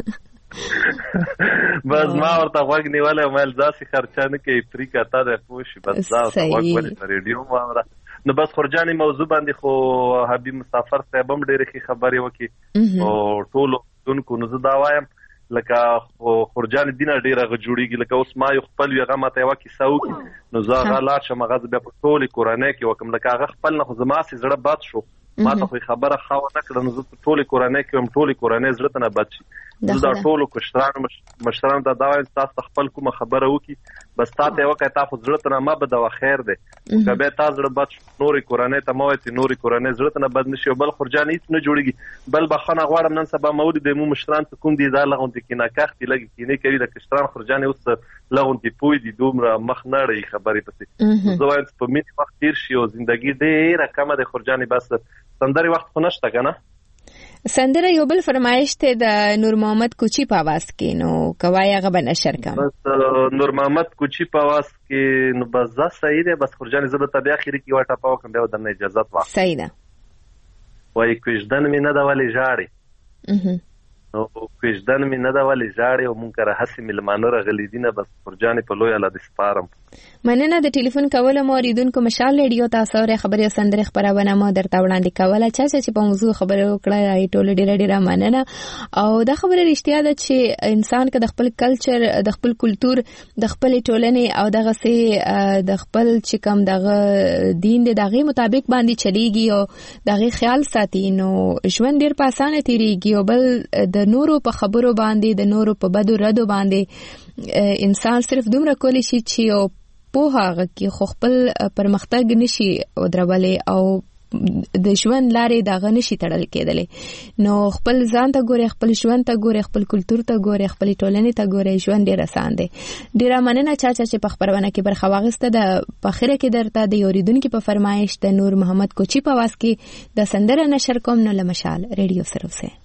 Speaker 22: بس ما ورته غوږ نیولې مې ځاسي خرچه نه کوي فری کاته ده پوښ بس ځا غوږ ولې ریډیو ما نو بس خورجاني موضوع باندې خو حبيب مسافر صاحب هم ډېرې خبرې وکي او ټول دونکو نو زه دا وایم لکه خورجاني دینه ډېره جوړیږي لکه اوس ما یو خپل هغه ماته یو کیسه وکي نو زه هغه لاړ شم هغه بیا په ټولې کورنۍ کې وکم لکه هغه خپل نه خو زما سي زړه باد شو ما ته خو خبره خاو نه کړم نو زه ټولې کورنۍ کې هم ټولې کورنۍ زړه ته نه بد شي زه دا ټولو کشرانو مشرانو ته دا وایم تاسو خپل کومه خبره وکي بس تاسو یو کای تاسو زړه ته نه ما بد او خیر ده کبه تاسو زړه بد نورې کورنۍ ته مو ته نورې کورنۍ زړه ته نه بد نشي بل خورجان هیڅ نه جوړيږي بل بخنه غواړم نن سبا مولد د مو مشران ته کوم دي دا لغون دي کې نه کاختي لګي کې نه کوي د کشران خورجان اوس لغون دي پوي دي دومره مخ نه لري خبرې پسې زه وایم په مې وخت تیر شي او ژوندۍ ډېره کمه د خورجاني بس سندري وخت خو نشته کنه.
Speaker 1: سندره یو بل فرمایش ته د نور محمد کوچی په आवाज کې نو کوي هغه به نشر کا
Speaker 22: بس نور محمد کوچی په आवाज کې نو بس ځا صحیح ده بس خورجاني زړه ته بیا اخیری کې واټه پاو کوم بیا د اجازه وا
Speaker 1: صحیح ده
Speaker 22: وای کوژدن مې نه دا ولې جاړي نو کوژدن مې نه دا ولې جاړي او مونږ را حسي ملمانو راغلي دینه بس خورجاني په لوی الله د سپارم
Speaker 1: مننه د ټلیفون کوله مو اوریدونکو مشال ریډیو تاسو ر خبري سندره خبرونه مو درته وړاندې کوله چا چې په موضوع خبرو کړه راي ټول ډیره ډیره مننه او دا خبره رښتیا ده چې انسان که د خپل کلچر د خپل کلچر د خپل ټولنې او دغه سي د خپل چې کوم دغه دین د دغه مطابق باندې چلیږي او دغه خیال ساتي نو ژوند ډیر په اسانه تیریږي او بل د نورو په خبرو باندې د نورو په بدو ردو باندې انسان صرف دومره کولی شي چې او په هغه کې خو خپل پرمختګ نشي او درولې او د ژوند لارې دغه نشي تړل کېدلې نو خپل ځان ته ګوري خپل ژوند ته ګوري خپل کلچر ته ګوري خپل ټولنې ته ګوري ژوند ډیر آسان دی. ډیر مننه چا چې په خبرونه کې برخه واغسته د پخره کې درته د اوریدونکو په فرمایش د نور محمد کوچی په आवाज کې د سندره نشر کوم نو لمشال ریډیو سره